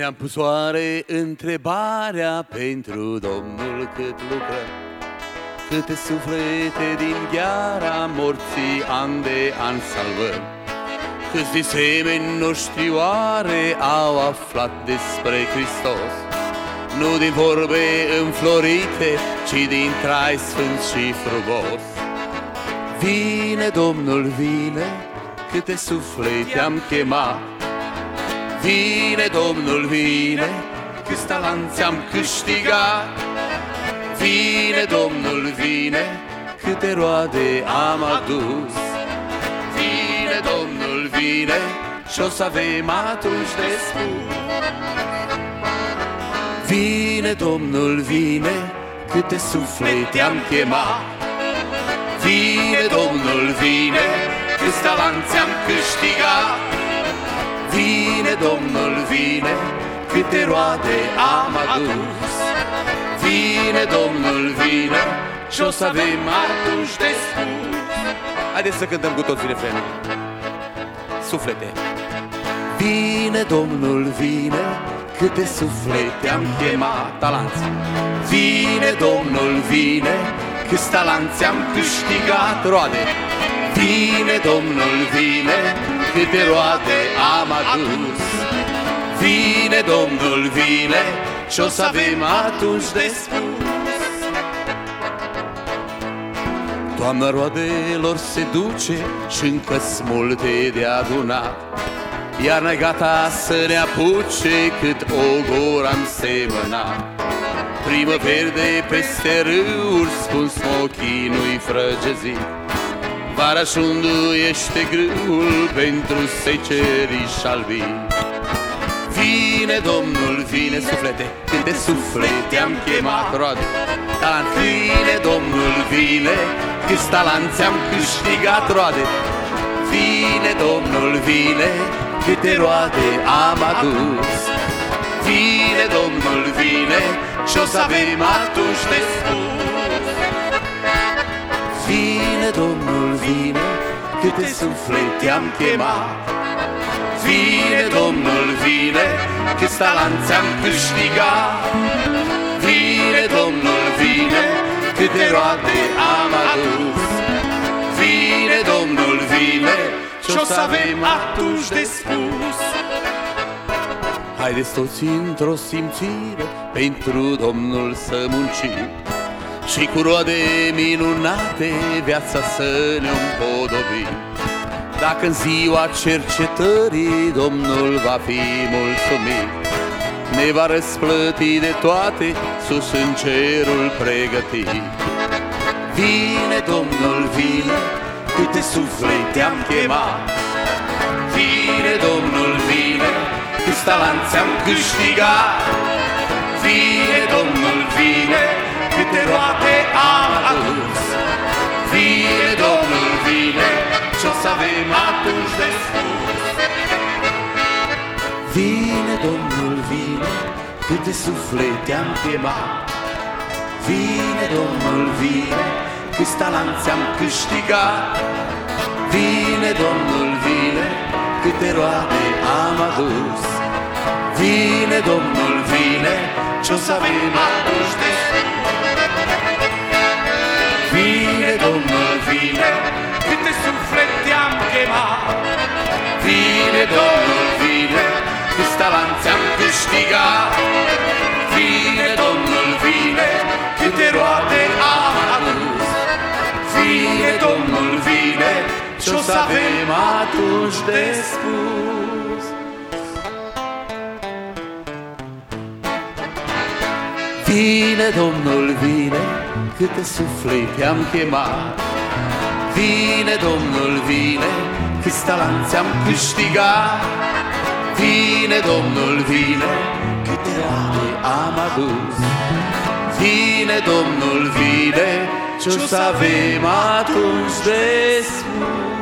Ne-am pus oare întrebarea pentru Domnul cât lucră, câte suflete din gheara morții an de an salvăm. Câți din semeni noștri oare au aflat despre Hristos, nu din vorbe înflorite, ci din trai sfânt și frugos. Vine Domnul, vine, câte suflete am chemat. Vine Domnul, vine, câți talanți am câștigat. Vine Domnul, vine, câte roade am adus. Vine Domnul, vine, și-o să avem atunci de spus. Vine Domnul, vine, câte suflete am chemat. Vine Domnul, vine, câți talanți am câștigat. Vine Domnul, vine, câte roade am adus. Vine Domnul, vine, și-o să avem atunci de spus. Haideți să cântăm cu toții refrenul. Suflete. Vine Domnul, vine, câte suflete am chemat. Talanți. Vine Domnul, vine, câți talanți am câștigat. Roade. Vine Domnul, vine, câte roade am adus. Vine Domnul, vine, și-o să avem atunci de spus. Toamna roadelor se duce și încă-s multe de adunat. Iarna-i gata să ne apuce cât ogor am semănat. Primă verde peste râuri, spun smochii nu-i frăgezit. Vara șunduiește grâul pentru seceriș albin. Vine Domnul, vine, suflete, câte suflete am chemat. Roade, talant. Vine Domnul, vine, câți talanți am câștigat. Roade. Vine Domnul, vine, câte roade am adus. Vine Domnul, vine, și-o să avem atunci de spus. Vine Domnul, vine, câte suflete am chemat. Vine Domnul, vine, câți talanți am câștigat. Vine Domnul, vine, câte roade am adus. Vine Domnul, vine, și-o să avem atunci de spus. Haideți toți într-o simțire pentru Domnul să muncim și cu roade minunate viața să ne împodobim. Dacă în ziua cercetării Domnul va fi mulțumit, ne va răsplăti de toate sus în cerul pregătit. Vine Domnul, vine, câte suflete am chemat. Vine Domnul, vine, câți talanți am câștigat. Vine Domnul, vine, câte roade am adus. Vine Domnul, vine, și-o să avem atunci de spus. Vine Domnul, vine, câte suflete am chemat. Vine Domnul, vine, câți talanți am câștigat. Vine Domnul, vine, câte roade am adus. Vine Domnul, vine, ce-o să avem atunci de spus. Vine Domnul, vine, câte suflete am chemat. Vine Domnul, vine, câți talanți am câștigat. Vine Domnul, vine, câte roade am adus. Vine Domnul, vine, ce-o să avem atunci de spus. Vine Domnul, vine, câte suflete am chemat. Vine Domnul, vine, câți talanți am câștigat. Vine Domnul, vine, câte roade am adus. Vine Domnul, vine, ce-o să avem atunci de spus.